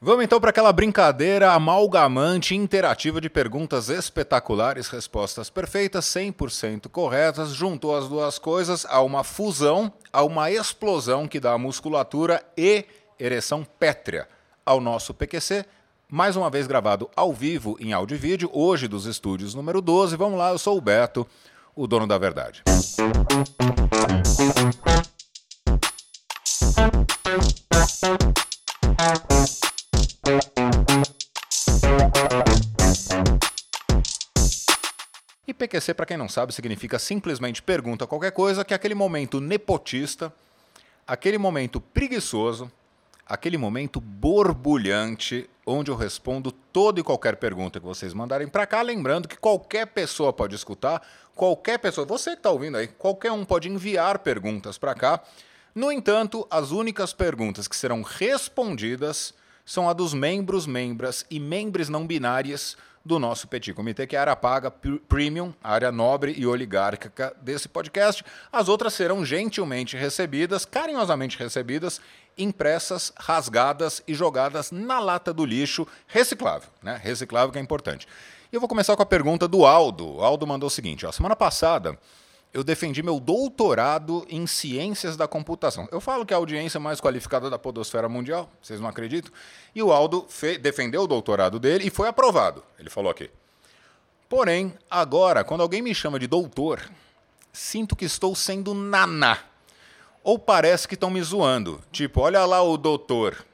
Vamos então para aquela brincadeira amalgamante interativa de perguntas espetaculares, respostas perfeitas, 100% corretas. Juntou as duas coisas a uma fusão, a uma explosão que dá musculatura e ereção pétrea ao nosso PQC. Mais uma vez gravado ao vivo em áudio e vídeo, hoje dos estúdios número 12. Vamos lá, eu sou o Beto, o dono da verdade. E PQC, para quem não sabe, significa simplesmente pergunta qualquer coisa, que é aquele momento nepotista, aquele momento preguiçoso, aquele momento borbulhante, onde eu respondo toda e qualquer pergunta que vocês mandarem para cá, lembrando que qualquer pessoa pode escutar, qualquer pessoa, você que está ouvindo aí, qualquer um pode enviar perguntas para cá. No entanto, as únicas perguntas que serão respondidas são a dos membros, membras e membros não binárias do nosso Petit Comitê, que é a área paga premium, a área nobre e oligárquica desse podcast. As outras serão gentilmente recebidas, carinhosamente recebidas, impressas, rasgadas e jogadas na lata do lixo reciclável, né? Reciclável que é importante. E eu vou começar com a pergunta do Aldo. O Aldo mandou o seguinte, ó, semana passada eu defendi meu doutorado em ciências da computação. Eu falo que é a audiência mais qualificada da podosfera mundial, vocês não acreditam? E o Aldo defendeu o doutorado dele e foi aprovado, ele falou aqui. Porém, agora, quando alguém me chama de doutor, sinto que estou sendo naná. Ou parece que estão me zoando. Tipo, olha lá o doutor.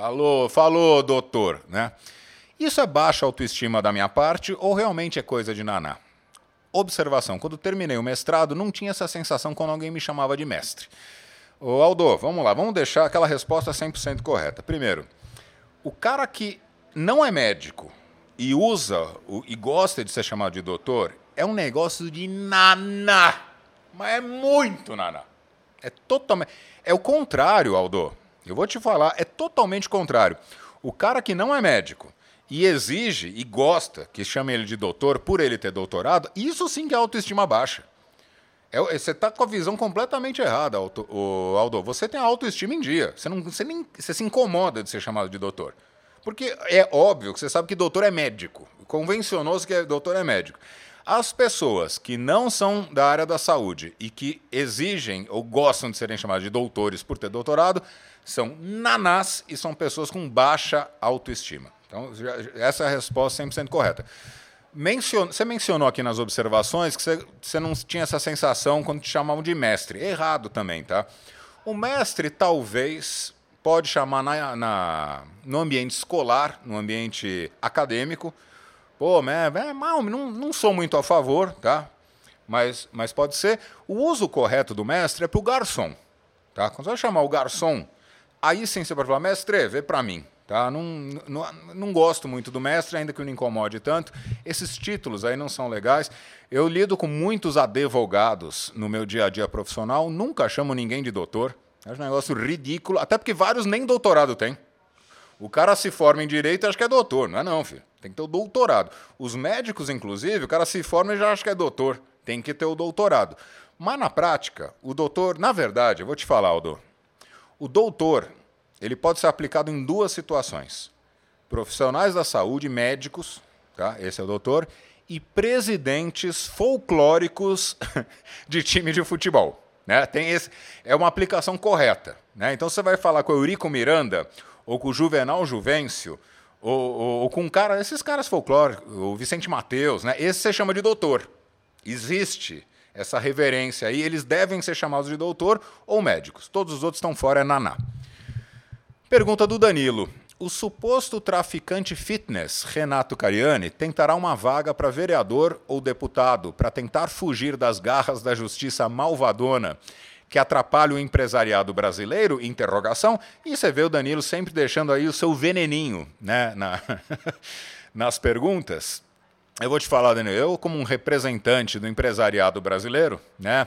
Falou, doutor, né? Isso é baixa autoestima da minha parte ou realmente é coisa de naná? Observação, quando terminei o mestrado, não tinha essa sensação quando alguém me chamava de mestre. Ô Aldo, vamos lá, vamos deixar aquela resposta 100% correta. Primeiro, o cara que não é médico e e gosta de ser chamado de doutor, é um negócio de naná. Mas é muito naná. É totalmente... É o contrário, Aldo. Eu vou te falar, é totalmente contrário. O cara que não é médico e exige e gosta que chame ele de doutor por ele ter doutorado, isso sim que é autoestima baixa. Você está com a visão completamente errada, Aldo. Você tem a autoestima em dia. Você se incomoda de ser chamado de doutor. Porque é óbvio que você sabe que doutor é médico. Convencionou-se que doutor é médico. As pessoas que não são da área da saúde e que exigem ou gostam de serem chamadas de doutores por ter doutorado, são nanás e são pessoas com baixa autoestima. Então, essa é a resposta 100% correta. Você mencionou aqui nas observações que você não tinha essa sensação quando te chamavam de mestre. Errado também, tá? O mestre, talvez, pode chamar no ambiente escolar, no ambiente acadêmico. Pô, não sou muito a favor, tá? Mas pode ser. O uso correto do mestre é para o garçom, tá? Quando você vai chamar o garçom, aí sim você pode falar, mestre, vê para mim. Tá? Não gosto muito do mestre, ainda que não incomode tanto. Esses títulos aí não são legais. Eu lido com muitos advogados no meu dia a dia profissional, nunca chamo ninguém de doutor. É um negócio ridículo, até porque vários nem doutorado têm. O cara se forma em direito e acha que é doutor. Não é não, filho. Tem que ter o doutorado. Os médicos, inclusive, o cara se forma e já acha que é doutor. Tem que ter o doutorado. Mas na prática, o doutor, na verdade, eu vou te falar, Aldo, o doutor, ele pode ser aplicado em duas situações. Profissionais da saúde, médicos, tá? Esse é o doutor, e presidentes folclóricos de time de futebol. Né? É uma aplicação correta. Né? Então você vai falar com o Eurico Miranda, ou com o Juvenal Juvencio, ou com esses caras folclóricos, o Vicente Mateus, né? Esse você chama de doutor. Existe essa reverência aí, eles devem ser chamados de doutor ou médicos. Todos os outros estão fora, é naná. Pergunta do Danilo. O suposto traficante fitness, Renato Cariani, tentará uma vaga para vereador ou deputado para tentar fugir das garras da justiça malvadona que atrapalha o empresariado brasileiro? Interrogação. E você vê o Danilo sempre deixando aí o seu veneninho, né, nas perguntas. Eu vou te falar, Danilo, eu como um representante do empresariado brasileiro, né,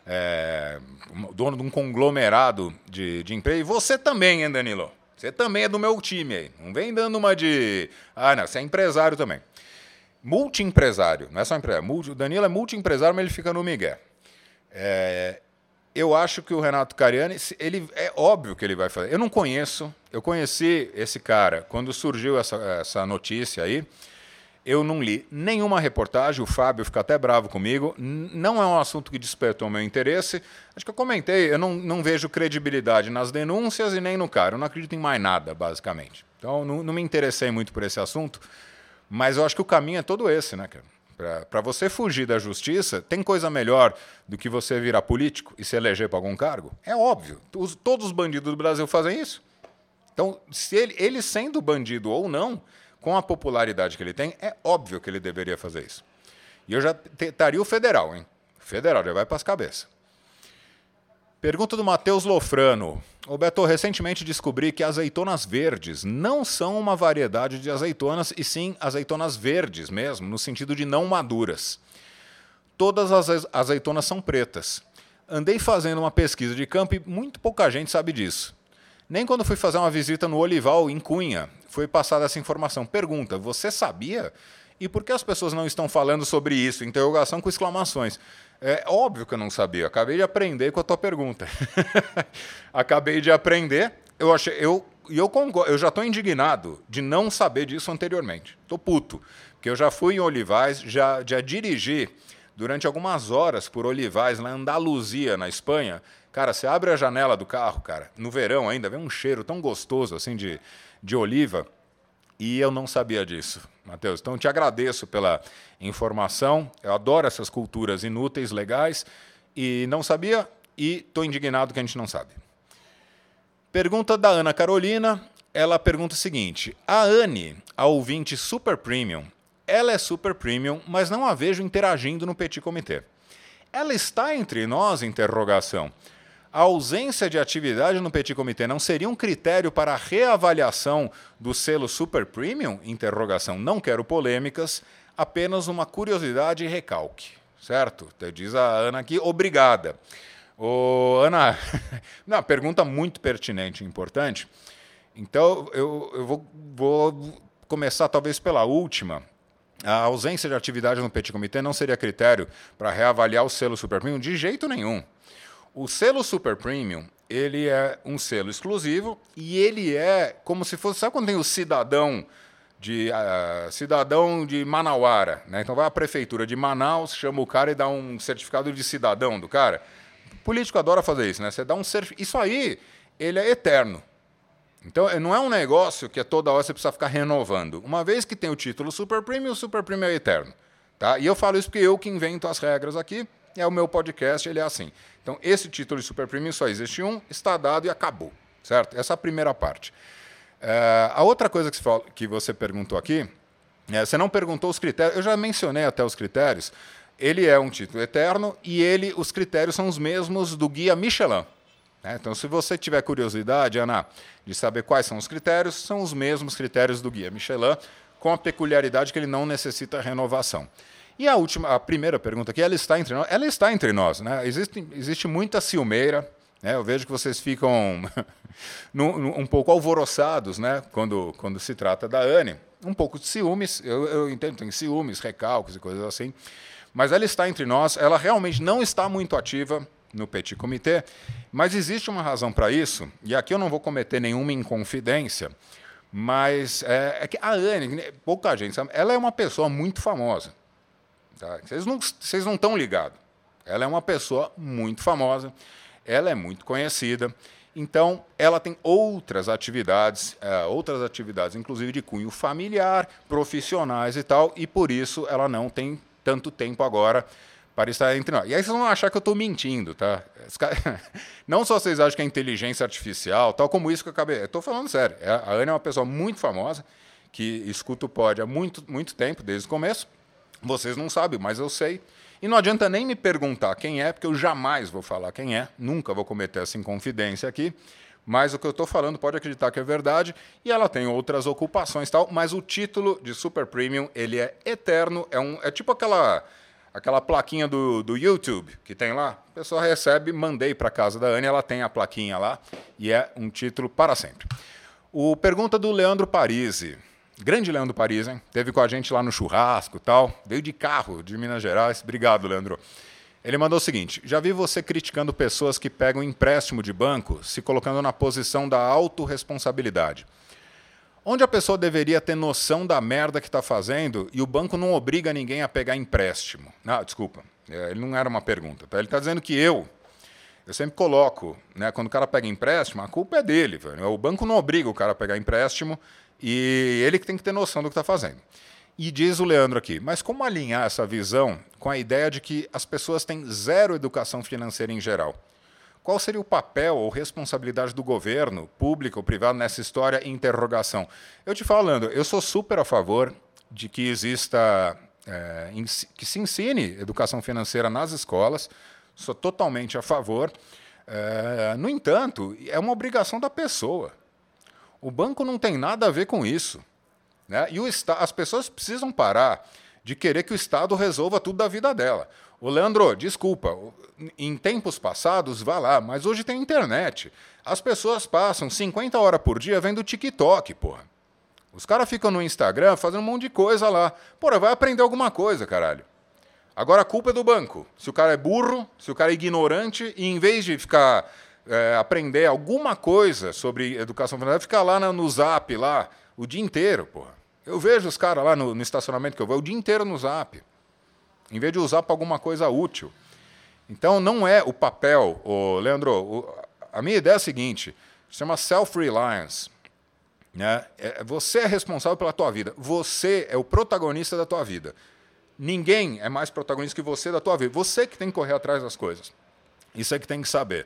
dono de um conglomerado de empresa. E você também, hein, Danilo? Você também é do meu time aí. Não vem dando uma de... Ah, não, você é empresário também. Multiempresário, não é só empresário. O Danilo é multiempresário, mas ele fica no migué. Eu acho que o Renato Cariani, é óbvio que ele vai fazer. Eu não conheço, Eu conheci esse cara quando surgiu essa notícia aí. Eu não li nenhuma reportagem, o Fábio fica até bravo comigo. Não é um assunto que despertou o meu interesse. Acho que eu comentei, eu não vejo credibilidade nas denúncias e nem no cara. Eu não acredito em mais nada, basicamente. Então, não me interessei muito por esse assunto. Mas eu acho que o caminho é todo esse, né, cara? Para você fugir da justiça, tem coisa melhor do que você virar político e se eleger para algum cargo? É óbvio. Todos os bandidos do Brasil fazem isso. Então, se ele sendo bandido ou não, com a popularidade que ele tem, é óbvio que ele deveria fazer isso. E eu já estaria o federal, hein? Federal, já vai para as cabeças. Pergunta do Matheus Lofrano. Ô Beto, recentemente descobri que azeitonas verdes não são uma variedade de azeitonas, e sim azeitonas verdes mesmo, no sentido de não maduras. Todas as azeitonas são pretas. Andei fazendo uma pesquisa de campo e muito pouca gente sabe disso. Nem quando fui fazer uma visita no Olival, em Cunha, foi passada essa informação. Pergunta, você sabia? E por que as pessoas não estão falando sobre isso? Interrogação com exclamações. É óbvio que eu não sabia. Acabei de aprender com a tua pergunta. Acabei de aprender. Eu já estou indignado de não saber disso anteriormente. Estou puto. Porque eu já fui em Olivais, já dirigi durante algumas horas por Olivais, na Andaluzia, na Espanha. Cara, você abre a janela do carro, cara, no verão ainda, vem um cheiro tão gostoso assim de oliva, e eu não sabia disso, Matheus. Então, te agradeço pela informação, eu adoro essas culturas inúteis, legais, e não sabia, e estou indignado que a gente não sabe. Pergunta da Ana Carolina, ela pergunta o seguinte, a Anne, a ouvinte super premium, ela é super premium, mas não a vejo interagindo no Petit Comitê. Ela está entre nós? Interrogação. A ausência de atividade no Petit Comitê não seria um critério para a reavaliação do selo Super Premium? Interrogação. Não quero polêmicas, apenas uma curiosidade e recalque. Certo? Diz a Ana aqui, obrigada. Ô, Ana, uma pergunta muito pertinente e importante. Então, eu vou começar talvez pela última. A ausência de atividade no Petit Comitê não seria critério para reavaliar o selo Super Premium? De jeito nenhum. O selo Super Premium, ele é um selo exclusivo e ele é como se fosse... Sabe quando tem o cidadão de Manauara? Né? Então vai à prefeitura de Manaus, chama o cara e dá um certificado de cidadão do cara. O político adora fazer isso, né? Você dá um certificado... Isso aí, ele é eterno. Então, não é um negócio que toda hora você precisa ficar renovando. Uma vez que tem o título Super Premium, o Super Premium é eterno. Tá? E eu falo isso porque eu que invento as regras aqui, é o meu podcast, ele é assim. Então, esse título de Super Premium só existe um, está dado e acabou. Certo? Essa é a primeira parte. A outra coisa que você perguntou aqui, você não perguntou os critérios, eu já mencionei até os critérios, ele é um título eterno e os critérios são os mesmos do Guia Michelin. Então, se você tiver curiosidade, Ana, de saber quais são os critérios, são os mesmos critérios do Guia Michelin, com a peculiaridade que ele não necessita renovação. E a primeira pergunta aqui, ela está entre nós? Ela está entre nós. Né? Existe muita ciumeira, né? Eu vejo que vocês ficam um pouco alvoroçados, né? quando se trata da Anne. Um pouco de ciúmes, eu entendo, tem ciúmes, recalques e coisas assim, mas ela está entre nós, ela realmente não está muito ativa no Petit Comitê, mas existe uma razão para isso, e aqui eu não vou cometer nenhuma inconfidência, mas é que a Anne, pouca gente sabe, ela é uma pessoa muito famosa. Tá? Vocês não estão ligados. Ela é uma pessoa muito famosa, ela é muito conhecida, então ela tem outras atividades, inclusive de cunho familiar, profissionais e tal, e por isso ela não tem tanto tempo agora para estar entre nós. E aí vocês vão achar que eu estou mentindo, tá? Não só vocês acham que é inteligência artificial, tal como isso que eu acabei... Eu estou falando sério. A Anne é uma pessoa muito famosa, que escuta o pod há muito, muito tempo, desde o começo. Vocês não sabem, mas eu sei. E não adianta nem me perguntar quem é, porque eu jamais vou falar quem é, nunca vou cometer essa inconfidência aqui, mas o que eu estou falando pode acreditar que é verdade, e ela tem outras ocupações e tal, mas o título de Super Premium, ele é eterno, é tipo aquela plaquinha do YouTube que tem lá, a pessoa recebe, mandei para casa da Anne, ela tem a plaquinha lá, e é um título para sempre. Pergunta do Leandro Parisi. Grande Leandro Parisi, hein? Teve com a gente lá no churrasco e tal, veio de carro de Minas Gerais. Obrigado, Leandro. Ele mandou o seguinte: já vi você criticando pessoas que pegam empréstimo de banco se colocando na posição da autorresponsabilidade. Onde a pessoa deveria ter noção da merda que está fazendo e o banco não obriga ninguém a pegar empréstimo. Ah, desculpa, ele não era uma pergunta. Tá? Ele está dizendo que eu sempre coloco, né, quando o cara pega empréstimo, a culpa é dele. Velho. O banco não obriga o cara a pegar empréstimo e ele que tem que ter noção do que está fazendo. E diz o Leandro aqui, mas como alinhar essa visão com a ideia de que as pessoas têm zero educação financeira em geral? Qual seria o papel ou responsabilidade do governo, público ou privado, nessa história? Interrogação. Eu te falo, Leandro, eu sou super a favor de que exista, que se ensine educação financeira nas escolas, sou totalmente a favor. No entanto, é uma obrigação da pessoa. O banco não tem nada a ver com isso. Né? E as pessoas precisam parar de querer que o Estado resolva tudo da vida dela. Ô, Leandro, desculpa, em tempos passados, vá lá, mas hoje tem internet. As pessoas passam 50 horas por dia vendo TikTok, porra. Os caras ficam no Instagram fazendo um monte de coisa lá. Porra, vai aprender alguma coisa, caralho. Agora a culpa é do banco. Se o cara é burro, se o cara é ignorante, e em vez de ficar aprender alguma coisa sobre educação financeira, ficar lá no Zap, lá, o dia inteiro, porra. Eu vejo os caras lá no estacionamento que eu vou o dia inteiro no Zap, em vez de usar para alguma coisa útil. Então, não é o papel, Leandro, a minha ideia é a seguinte, se chama self-reliance. Né? Você é responsável pela tua vida, você é o protagonista da tua vida. Ninguém é mais protagonista que você da tua vida, você que tem que correr atrás das coisas. Isso é que tem que saber.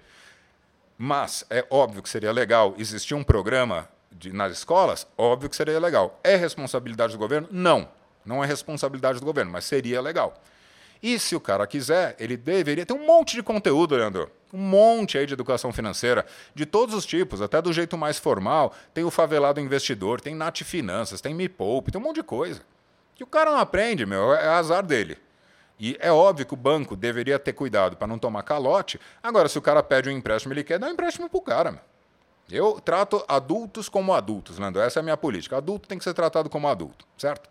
Mas é óbvio que seria legal existir um programa nas escolas, óbvio que seria legal. É responsabilidade do governo? Não. Não é responsabilidade do governo, mas seria legal. E se o cara quiser, ele deveria ter um monte de conteúdo, Leandro. Um monte aí de educação financeira, de todos os tipos, até do jeito mais formal. Tem o Favelado Investidor, tem Nath Finanças, tem Me Poupe, tem um monte de coisa. Que o cara não aprende, meu, é azar dele. E é óbvio que o banco deveria ter cuidado para não tomar calote. Agora, se o cara pede um empréstimo, ele quer dar um empréstimo pro cara, meu. Eu trato adultos como adultos, Leandro. Essa é a minha política. Adulto tem que ser tratado como adulto, certo?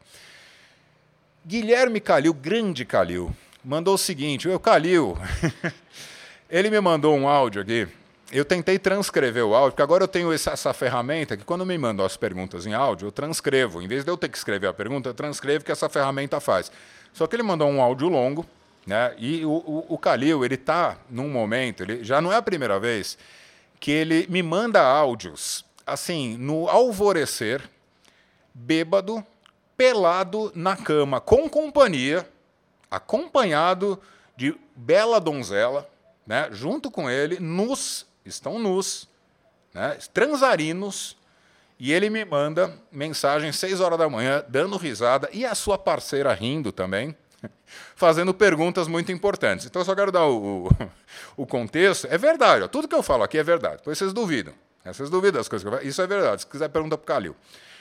Guilherme Calil, grande Calil, mandou o seguinte, o Calil, ele me mandou um áudio aqui, eu tentei transcrever o áudio, porque agora eu tenho essa ferramenta que quando me mandam as perguntas em áudio, eu transcrevo. Em vez de eu ter que escrever a pergunta, eu transcrevo o que essa ferramenta faz. Só que ele mandou um áudio longo, né? E o Calil, ele está num momento, ele já não é a primeira vez que ele me manda áudios, assim, no alvorecer, bêbado, pelado na cama, com companhia, acompanhado de bela donzela, né, junto com ele, estão nus, né, transarinos, e ele me manda mensagem 6 horas da manhã, dando risada, e a sua parceira rindo também, fazendo perguntas muito importantes. Então, eu só quero dar o contexto. É verdade, ó, tudo que eu falo aqui é verdade. Depois vocês duvidam. Vocês duvidam das coisas que eu falo. Isso é verdade. Se quiser, pergunta para o Calil.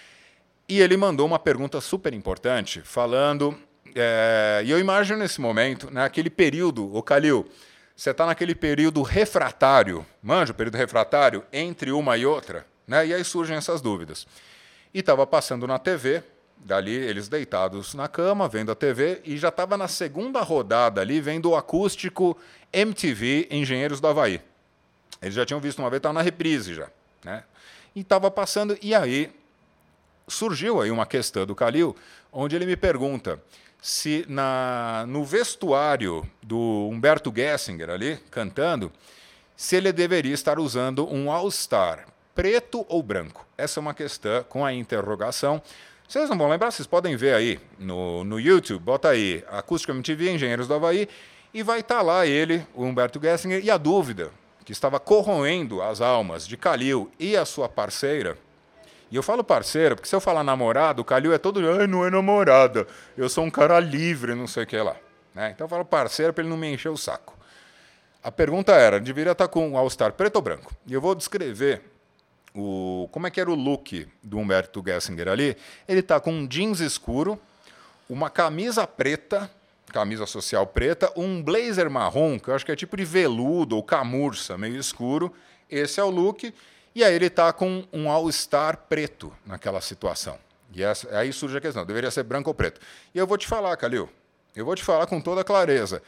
E ele mandou uma pergunta super importante, falando... e eu imagino nesse momento, naquele período, ô Calil, você está naquele período refratário, manja o período refratário, entre uma e outra, né? E aí surgem essas dúvidas. E estava passando na TV... Dali, eles deitados na cama, vendo a TV, e já estava na segunda rodada ali, vendo o acústico MTV Engenheiros do Havaí. Eles já tinham visto uma vez, estava na reprise já. Né? E estava passando, e aí surgiu aí uma questão do Calil, onde ele me pergunta se no vestuário do Humberto Gessinger ali, cantando, se ele deveria estar usando um All-Star preto ou branco. Essa é uma questão com a interrogação. Vocês não vão lembrar, vocês podem ver aí no YouTube, bota aí Acústico MTV, Engenheiros do Havaí, e vai estar lá ele, o Humberto Gessinger, e a dúvida que estava corroendo as almas de Calil e a sua parceira. E eu falo parceira, porque se eu falar namorado, o Calil é todo, não é namorada, eu sou um cara livre, não sei o que lá. Né? Então eu falo parceira para ele não me encher o saco. A pergunta era, deveria estar com um All-Star preto ou branco? E eu vou descrever como é que era o look do Humberto Gessinger ali. Ele está com um jeans escuro, uma camisa preta, camisa social preta, um blazer marrom, que eu acho que é tipo de veludo ou camurça, meio escuro. Esse é o look. E aí ele está com um All-Star preto naquela situação. E aí surge a questão, deveria ser branco ou preto. E eu vou te falar, Calil, eu vou te falar com toda clareza.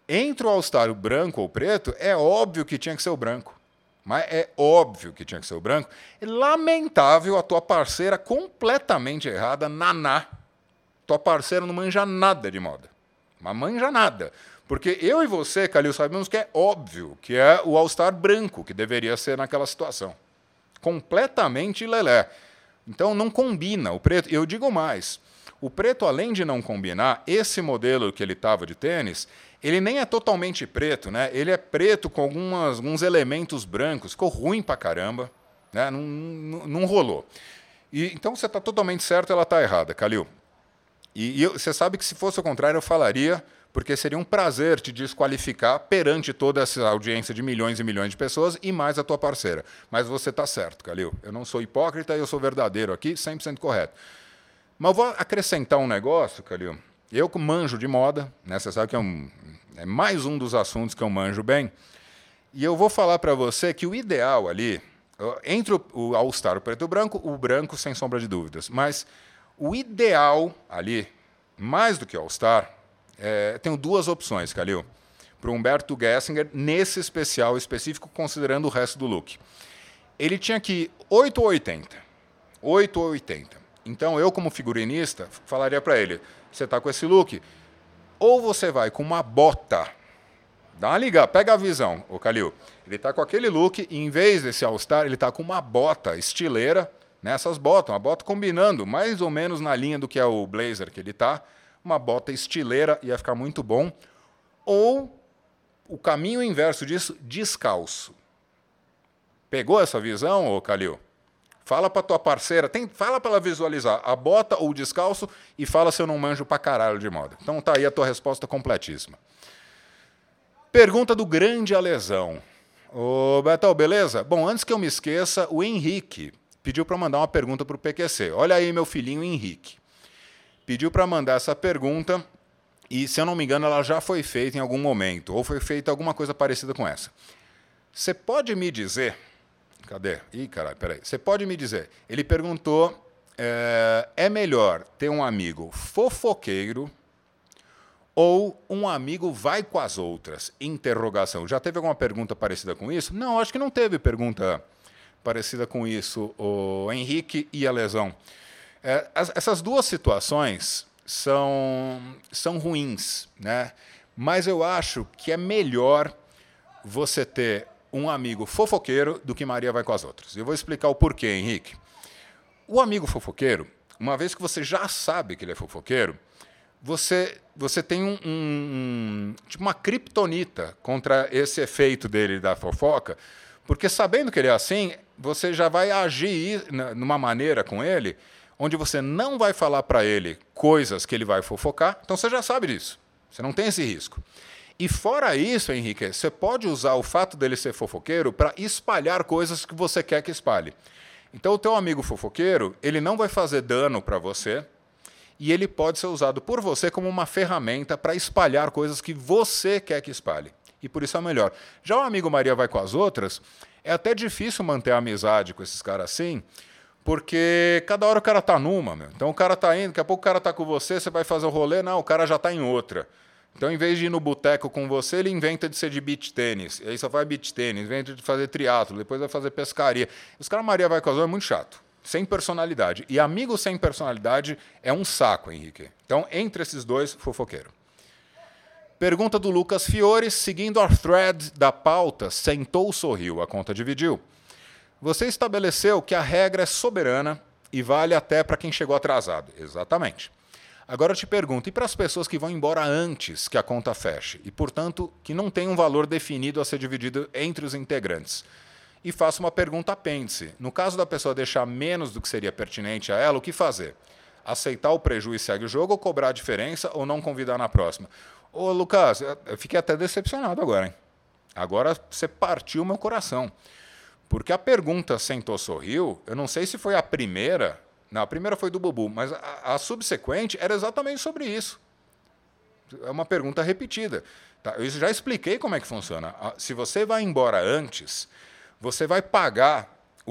Entre o All-Star branco ou preto, é óbvio que tinha que ser o branco. Mas é óbvio que tinha que ser o branco. É lamentável a tua parceira completamente errada, naná. Tua parceira não manja nada de moda. Mas manja nada. Porque eu e você, Calil, sabemos que é óbvio que é o All-Star branco que deveria ser naquela situação. Completamente lelé. Então não combina o preto. Eu digo mais. O preto, além de não combinar, esse modelo que ele estava de tênis, ele nem é totalmente preto, né? Ele é preto com alguns elementos brancos. Ficou ruim pra caramba, né? Não rolou. Então você está totalmente certo, ela está errada, Calil. E você sabe que se fosse o contrário eu falaria, porque seria um prazer te desqualificar perante toda essa audiência de milhões e milhões de pessoas e mais a tua parceira. Mas você está certo, Calil. Eu não sou hipócrita, eu sou verdadeiro aqui, 100% correto. Mas eu vou acrescentar um negócio, Calil. Eu que manjo de moda, né? Você sabe que é mais um dos assuntos que eu manjo bem. E eu vou falar para você que o ideal ali, entre o All-Star, o branco sem sombra de dúvidas, mas o ideal ali, mais do que All-Star, tenho duas opções, Calil, para o Humberto Gessinger, nesse especial específico, considerando o resto do look. Ele tinha que ir 8 ou 80. 8 ou 80. Então, eu, como figurinista, falaria para ele, você está com esse look, ou você vai com uma bota, dá uma ligada, pega a visão, ô Calil. Ele está com aquele look, e em vez desse All-Star, ele está com uma bota estileira, nessas botas, uma bota combinando, mais ou menos na linha do que é o blazer que ele está, uma bota estileira, ia ficar muito bom. Ou o caminho inverso disso, descalço. Pegou essa visão, ô Calil? Fala pra tua parceira, fala pra ela visualizar a bota ou o descalço e fala se eu não manjo pra caralho de moda. Então tá aí a tua resposta completíssima. Pergunta do grande Alesão. Ô Betal, beleza? Bom, antes que eu me esqueça, o Henrique pediu para mandar uma pergunta pro PQC. Olha aí meu filhinho Henrique. Pediu para mandar essa pergunta e, se eu não me engano, ela já foi feita em algum momento, ou foi feita alguma coisa parecida com essa. Você pode me dizer... Cadê? Ih, caralho, peraí. Você pode me dizer... Ele perguntou, é melhor ter um amigo fofoqueiro ou um amigo vai com as outras? Interrogação. Já teve alguma pergunta parecida com isso? Não, acho que não teve pergunta parecida com isso, o Henrique e a Lesão. Essas duas situações são ruins, né? Mas eu acho que é melhor você ter um amigo fofoqueiro do que Maria vai com as outras. Eu vou explicar o porquê, Henrique. O amigo fofoqueiro, uma vez que você já sabe que ele é fofoqueiro, você tem tipo uma criptonita contra esse efeito dele da fofoca, porque sabendo que ele é assim, você já vai agir numa maneira com ele onde você não vai falar para ele coisas que ele vai fofocar, então você já sabe disso. Você não tem esse risco. E fora isso, Henrique, você pode usar o fato dele ser fofoqueiro para espalhar coisas que você quer que espalhe. Então o teu amigo fofoqueiro, ele não vai fazer dano para você e ele pode ser usado por você como uma ferramenta para espalhar coisas que você quer que espalhe. E por isso é melhor. Já o amigo Maria vai com as outras, é até difícil manter a amizade com esses caras assim, porque cada hora o cara tá numa, meu. Então o cara tá indo, daqui a pouco o cara tá com você, você vai fazer o rolê, não, o cara já tá em outra. Então, em vez de ir no boteco com você, ele inventa de ser de beach tênis. E aí só faz beach tênis, inventa de fazer triatlo, depois vai fazer pescaria. Os caras Maria vai com as outras é muito chato. Sem personalidade. E amigo sem personalidade é um saco, Henrique. Então, entre esses dois, fofoqueiro. Pergunta do Lucas Fiore, seguindo a thread da pauta, sentou, sorriu, a conta dividiu. Você estabeleceu que a regra é soberana e vale até para quem chegou atrasado. Exatamente. Agora eu te pergunto, e para as pessoas que vão embora antes que a conta feche e, portanto, que não tem um valor definido a ser dividido entre os integrantes? E faço uma pergunta apêndice. No caso da pessoa deixar menos do que seria pertinente a ela, o que fazer? Aceitar o prejuízo e segue o jogo ou cobrar a diferença ou não convidar na próxima? Ô, Lucas, eu fiquei até decepcionado agora, hein? Agora você partiu meu coração. Porque a pergunta sentou, sorriu, eu não sei se foi a primeira... Não, a primeira foi do Bubu, mas a subsequente era exatamente sobre isso. É uma pergunta repetida. Tá? Eu já expliquei como é que funciona. Se você vai embora antes, você vai pagar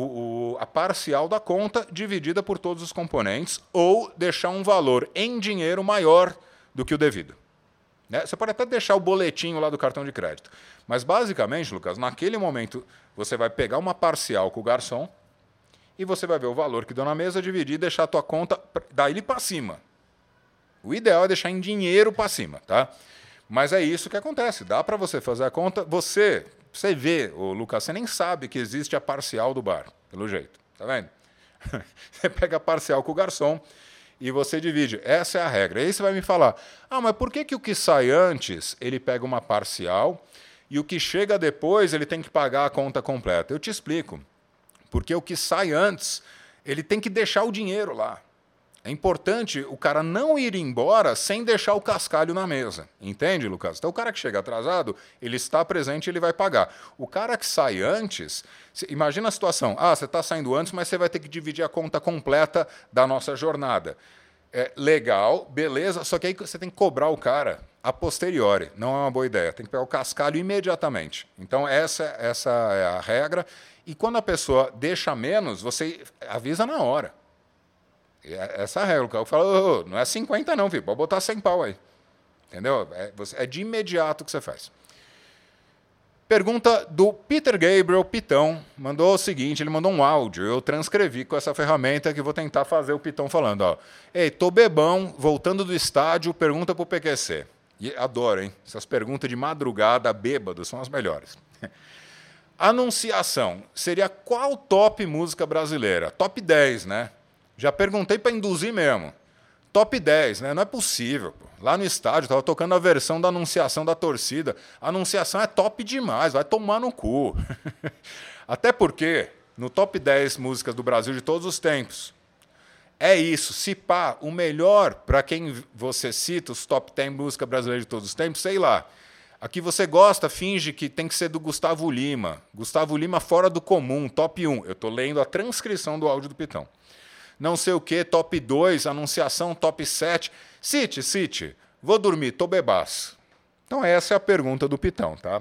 a parcial da conta dividida por todos os componentes ou deixar um valor em dinheiro maior do que o devido. né? Você pode até deixar o boletinho lá do cartão de crédito. Mas, basicamente, Lucas, naquele momento, você vai pegar uma parcial com o garçom e você vai ver o valor que deu na mesa, dividir e deixar a tua conta daí para cima. O ideal é deixar em dinheiro para cima, tá? Mas é isso que acontece. Dá para você fazer a conta. Você vê, ô Lucas, você nem sabe que existe a parcial do bar, pelo jeito. Tá vendo? Você pega a parcial com o garçom e você divide. Essa é a regra. Aí você vai me falar, mas por que o que sai antes ele pega uma parcial e o que chega depois ele tem que pagar a conta completa? Eu te explico. Porque o que sai antes, ele tem que deixar o dinheiro lá. É importante o cara não ir embora sem deixar o cascalho na mesa. Entende, Lucas? Então, o cara que chega atrasado, ele está presente e ele vai pagar. O cara que sai antes, imagina a situação. Você está saindo antes, mas você vai ter que dividir a conta completa da nossa jornada. Legal, beleza, só que aí você tem que cobrar o cara a posteriori. Não é uma boa ideia. Tem que pegar o cascalho imediatamente. Então, essa é a regra. E quando a pessoa deixa menos, você avisa na hora. Essa é a regra. O cara fala, não é 50 não, filho. Pode botar 100 pau aí. Entendeu? É de imediato que você faz. Pergunta do Peter Gabriel Pitão. Mandou o seguinte, ele mandou um áudio. Eu transcrevi com essa ferramenta que vou tentar fazer o Pitão falando. Ó. Ei, tô bebão, voltando do estádio, pergunta pro PQC. E adoro, hein? Essas perguntas de madrugada, bêbado, são as melhores. Anunciação. Seria qual top música brasileira? Top 10, né? Já perguntei para induzir mesmo. Top 10, né? Não é possível. Pô. Lá no estádio, estava tocando a versão da Anunciação da torcida. A Anunciação é top demais, vai tomar no cu. Até porque, no top 10 músicas do Brasil de todos os tempos, é isso. Se pá, o melhor para quem você cita, os top 10 músicas brasileiras de todos os tempos, sei lá. Aqui você gosta, finge que tem que ser do Gustavo Lima. Gustavo Lima fora do comum, top 1. Eu estou lendo a transcrição do áudio do Pitão. Não sei o que, top 2, Anunciação, top 7. Cite, vou dormir, tô bebaço. Então essa é a pergunta do Pitão, tá?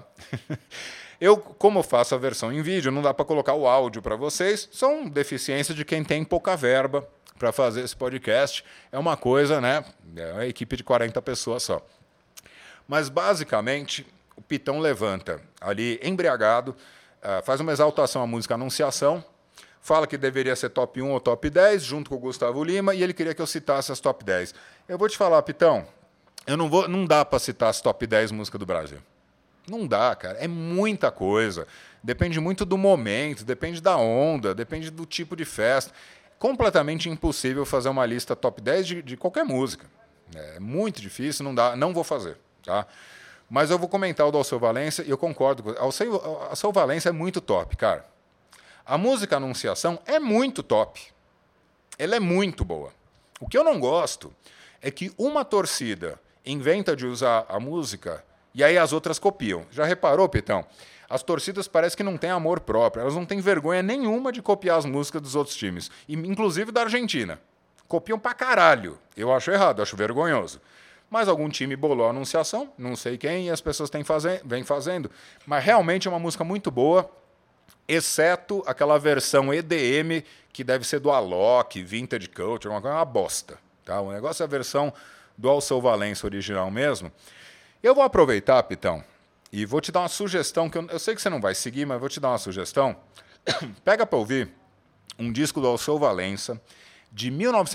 Como eu faço a versão em vídeo, não dá para colocar o áudio para vocês, são deficiências de quem tem pouca verba para fazer esse podcast. É uma coisa, né? É uma equipe de 40 pessoas só. Mas basicamente, o Pitão levanta ali embriagado, faz uma exaltação à música Anunciação, fala que deveria ser top 1 ou top 10, junto com o Gustavo Lima, e ele queria que eu citasse as top 10. Eu vou te falar, Pitão, não dá para citar as top 10 músicas do Brasil. Não dá, cara. É muita coisa. Depende muito do momento, depende da onda, depende do tipo de festa. Completamente impossível fazer uma lista top 10 de qualquer música. É muito difícil, não dá, não vou fazer. Tá? Mas eu vou comentar o do Alceu Valença e eu concordo. Alceu Valença é muito top, cara. A música Anunciação é muito top. Ela é muito boa. O que eu não gosto é que uma torcida inventa de usar a música e aí as outras copiam. Já reparou, Pitão? As torcidas parecem que não têm amor próprio. Elas não têm vergonha nenhuma de copiar as músicas dos outros times. Inclusive da Argentina. Copiam pra caralho. Eu acho errado, acho vergonhoso. Mas algum time bolou a Anunciação, não sei quem, e as pessoas vêm fazendo. Mas realmente é uma música muito boa. Exceto aquela versão EDM, que deve ser do Alok, Vintage Culture, uma coisa, uma bosta. Tá? O negócio é a versão do Alceu Valença original mesmo. Eu vou aproveitar, Pitão, e vou te dar uma sugestão, que eu sei que você não vai seguir, mas vou te dar uma sugestão. Pega para ouvir um disco do Alceu Valença, de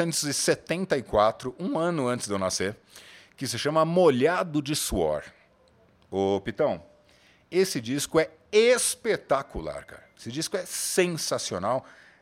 1974, um ano antes de eu nascer, que se chama Molhado de Suor. Ô, Pitão, esse disco é espetacular, cara. Esse disco é sensacional.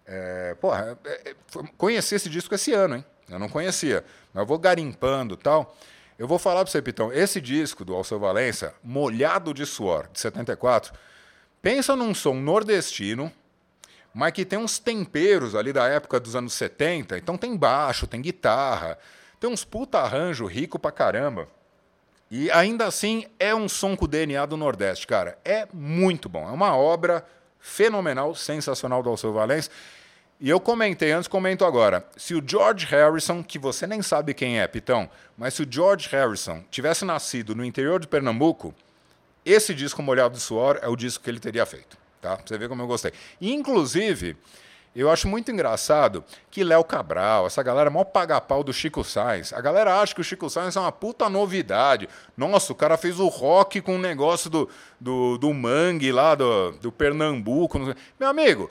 Conheci esse disco esse ano, hein? Eu não conhecia, mas eu vou garimpando e tal. Eu vou falar para você, Pitão, esse disco do Alceu Valença, Molhado de Suor, de 74, pensa num som nordestino, mas que tem uns temperos ali da época dos anos 70, então tem baixo, tem guitarra, tem uns puta arranjo rico pra caramba. E ainda assim é um som com o DNA do Nordeste, cara. É muito bom. É uma obra fenomenal, sensacional do Alceu Valença. E eu comentei antes, comento agora. Se o George Harrison, que você nem sabe quem é, Pitão, mas se o George Harrison tivesse nascido no interior de Pernambuco, esse disco Molhado de Suor é o disco que ele teria feito. Tá? Pra você ver como eu gostei. E, inclusive, Eu acho muito engraçado que Léo Cabral, essa galera mó paga-pau do Chico Science, a galera acha que o Chico Science é uma puta novidade. Nossa, o cara fez o rock com o negócio do mangue lá, do Pernambuco. Meu amigo,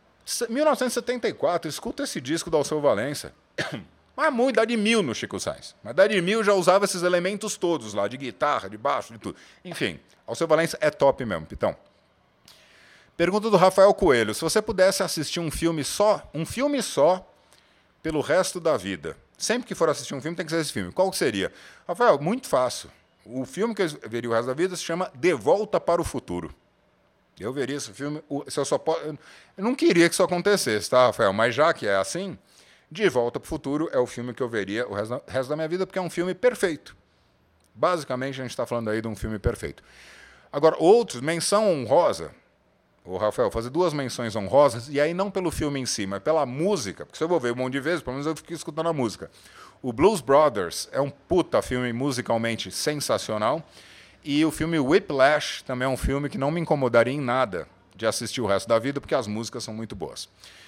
1974, escuta esse disco do Alceu Valença. Mas muito, dá de 1000 no Chico Science. Mas dá de 1000 já usava esses elementos todos lá, de guitarra, de baixo, de tudo. Enfim, Alceu Valença é top mesmo, Pitão. Pergunta do Rafael Coelho. Se você pudesse assistir um filme só, pelo resto da vida, sempre que for assistir um filme, tem que ser esse filme. Qual seria? Rafael, muito fácil. O filme que eu veria o resto da vida se chama De Volta para o Futuro. Eu veria esse filme. Se eu não queria que isso acontecesse, tá, Rafael? Mas já que é assim, De Volta para o Futuro é o filme que eu veria o resto da minha vida, porque é um filme perfeito. Basicamente, a gente está falando aí de um filme perfeito. Agora, outros, menção honrosa. Ô, Rafael, fazer 2 menções honrosas, e aí não pelo filme em si, mas pela música, porque se eu vou ver um monte de vezes, pelo menos eu fico escutando a música. O Blues Brothers é um puta filme musicalmente sensacional, e o filme Whiplash também é um filme que não me incomodaria em nada de assistir o resto da vida, porque as músicas são muito boas.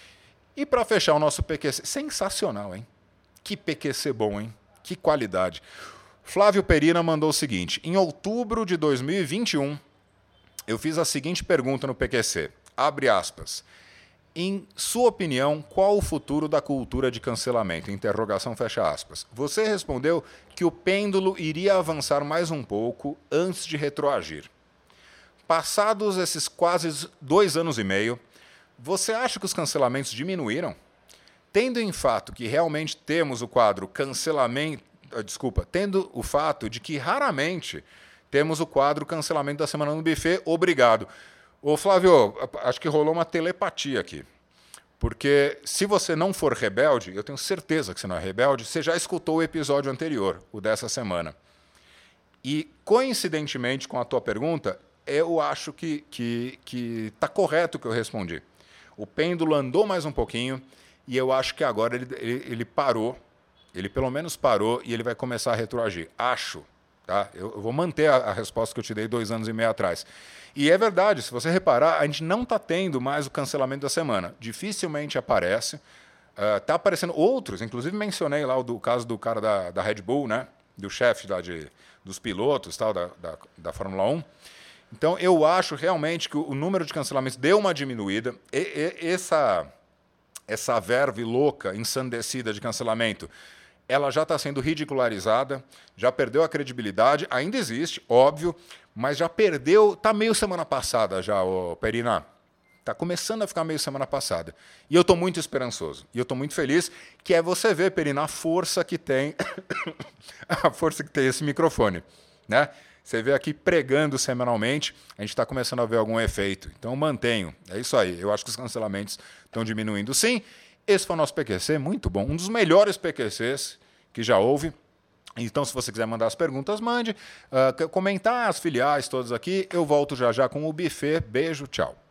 E para fechar o nosso PQC, sensacional, hein? Que PQC bom, hein? Que qualidade. Flávio Perina mandou o seguinte: em outubro de 2021, eu fiz a seguinte pergunta no PQC, abre aspas, em sua opinião, qual o futuro da cultura de cancelamento? Interrogação, fecha aspas. Você respondeu que o pêndulo iria avançar mais um pouco antes de retroagir. Passados esses quase 2 anos e meio, você acha que os cancelamentos diminuíram? Tendo em fato que realmente temos o quadro cancelamento, tendo o fato de que raramente temos o quadro cancelamento da semana no buffet, obrigado. Ô Flávio, acho que rolou uma telepatia aqui. Porque se você não for rebelde, eu tenho certeza que você não é rebelde, você já escutou o episódio anterior, o dessa semana. E, coincidentemente com a tua pergunta, eu acho que está correto o que eu respondi. O pêndulo andou mais um pouquinho e eu acho que agora ele parou, ele pelo menos parou e ele vai começar a retroagir. Acho. Tá? Eu vou manter a resposta que eu te dei 2 anos e meio atrás. E é verdade, se você reparar, a gente não está tendo mais o cancelamento da semana. Dificilmente aparece. Está aparecendo outros, inclusive mencionei lá o caso do cara da Red Bull, né? Do chefe dos pilotos tal, da Fórmula 1. Então, eu acho realmente que o número de cancelamentos deu uma diminuída. Essa verve louca, ensandecida de cancelamento, ela já está sendo ridicularizada, já perdeu a credibilidade, ainda existe, óbvio, mas já perdeu, está meio semana passada já, ô Perina. Está começando a ficar meio semana passada. E eu estou muito esperançoso. E eu estou muito feliz, que é você ver, Perina, a força que tem a força que tem esse microfone. Né? Você vê aqui pregando semanalmente, a gente está começando a ver algum efeito. Então mantenho. É isso aí. Eu acho que os cancelamentos estão diminuindo sim. Esse foi o nosso PQC, muito bom. Um dos melhores PQCs que já houve. Então, se você quiser mandar as perguntas, mande. Comentar as filiais todas aqui. Eu volto já já com o buffet. Beijo, tchau.